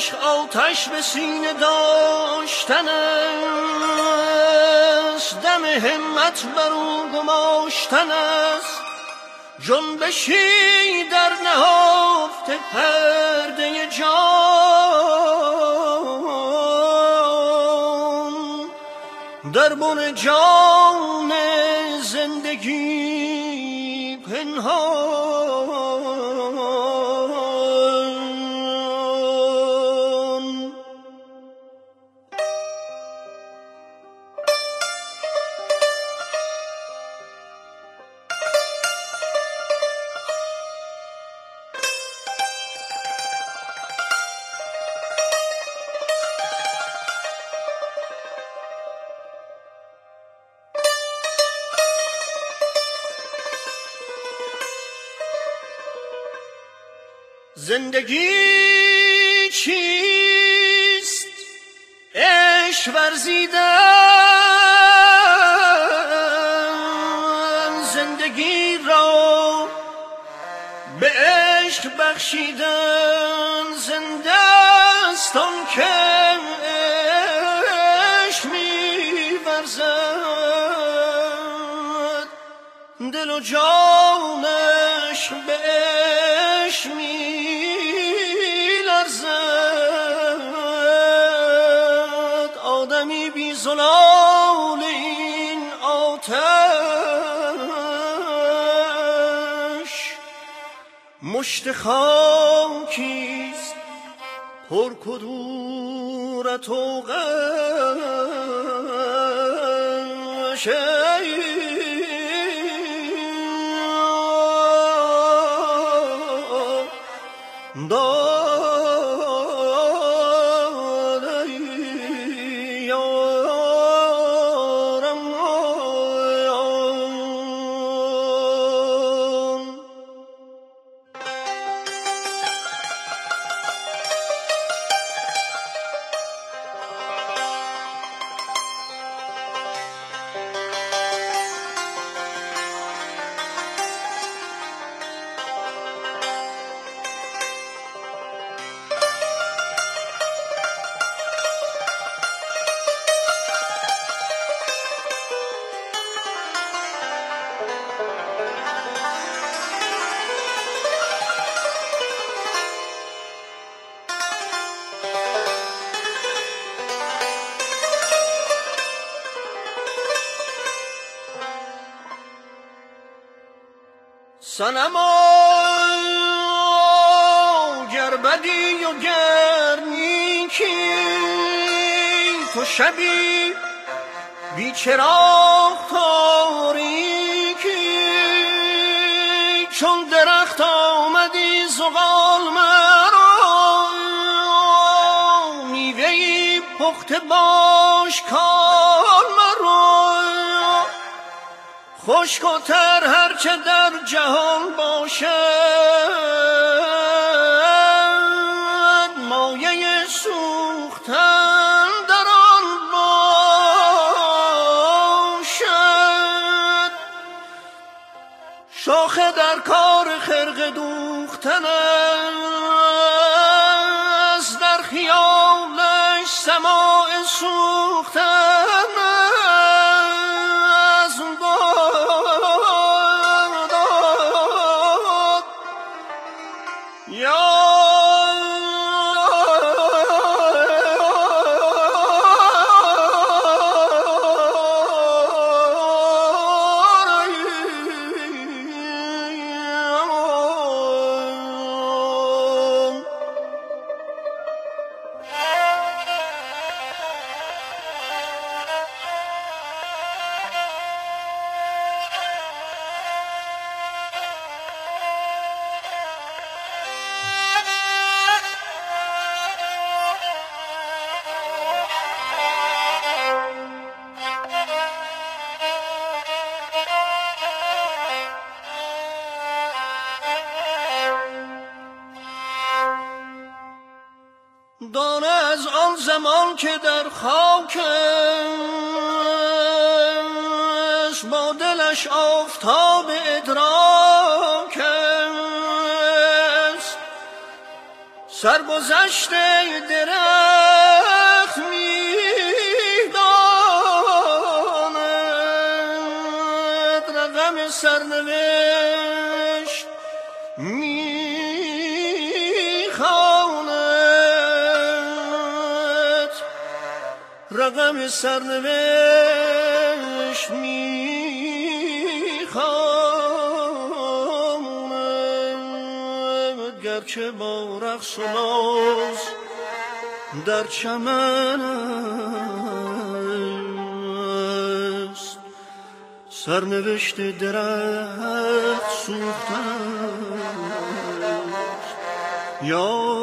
عشق آتش به سینه داشتن است، دم همت بر او گماشتن است. جنبشی در نهفته پرده جان، در بن جان زندگی پنهان. زندگی چیست؟ عشق ورزیدن، زندگی را به عشق بخشیدن. زنده است آن که عشق می‌ورزد، دل و جانش به عشق آدمی بی زلال این آتش، مشت خاکیست پر کدورت و غش. صنما گر بدی و گر نیکی، تو شبی بی چراغ تاریکی. چون درخت آمدی زغال مرا، میوه‌ای پخته باش کال مرا. خشک و تر هرچه در جهان باشد، مایه سوختن در آن باشد. شاخه در کار خرقه دوختن است، در خیالش سماع سوختن. دانه از آن زمان که در خاکش با دلش آفتاب ادراک است، سرگذشت درخت میداند، رقم سرنوشت میخواند، رقم سرنوشت میخواند. گرچه با رقص و ناز در چمن است، سرنوشت درخت سوختن یا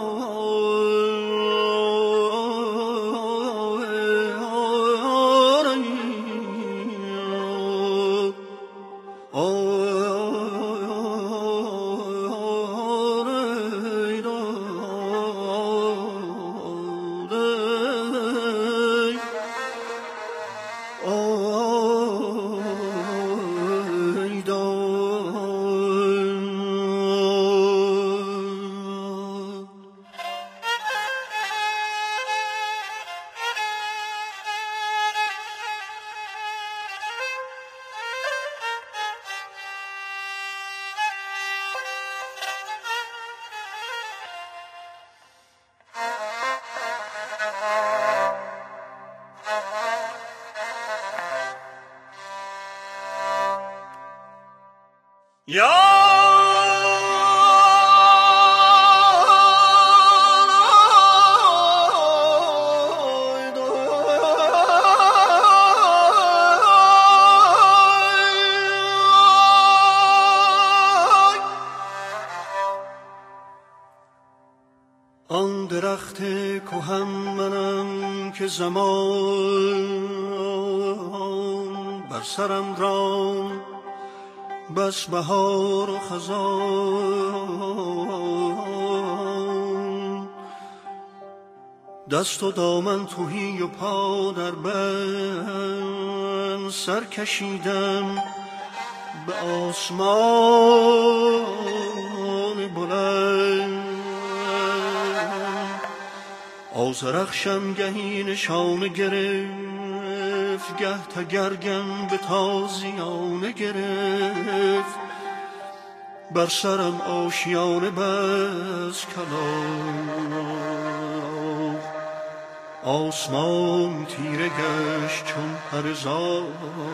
آن درخت کهن منم که زمان بر سرم راند، بس بهار و خزان، دست و دامن تهی و پا در بند، سر کشیدم به آسمان بلند. آذرخشم گهی نشانه گرفت، گه تگرگم به تازیانه گرفت، بر سرم آشیانه بس کلاه. آسمان تیره گشت چون پرزار،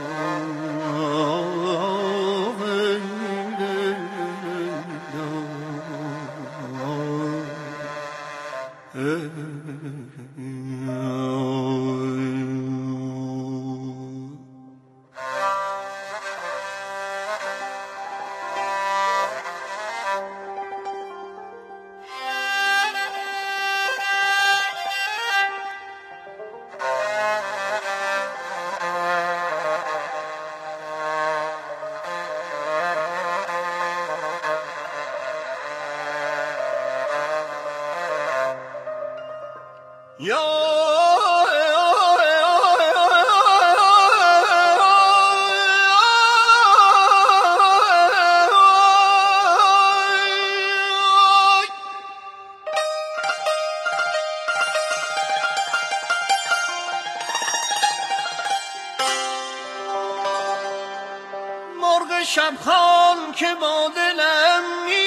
مرغ شبخوان که با دلم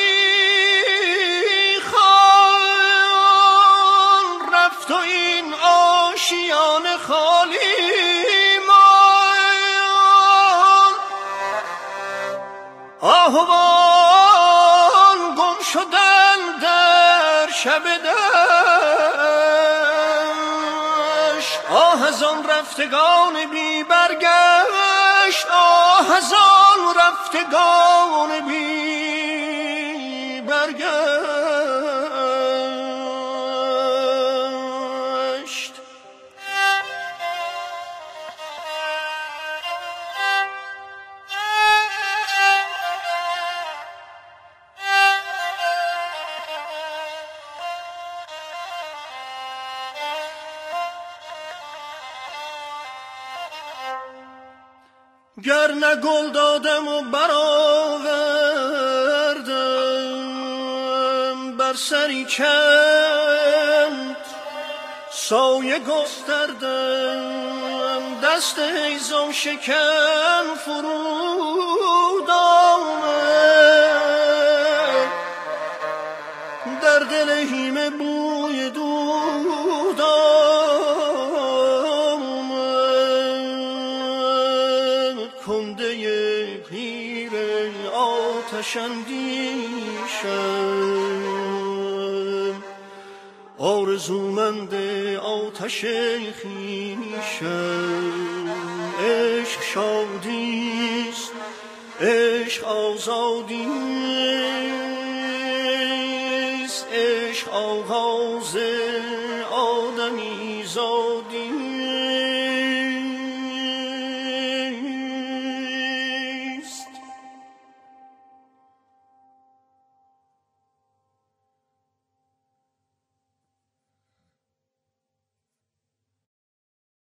میخوان، رفت و این آشیان خالی مان. آهوان گم شدن در شب دشت، آه از آن رفتگان بی برگشت، آه از آن رفتگان بی برگشت. گر نه گل دادم و برآوردم بر بر سری کند سایه گستردم دست هیزم شکن فرود آمد در دل هیمه بوی دود آمد کنده پیر آتش اندیشم آرزومند آتش خویشم عشق شادیست عشق آزادیست عشق آغاز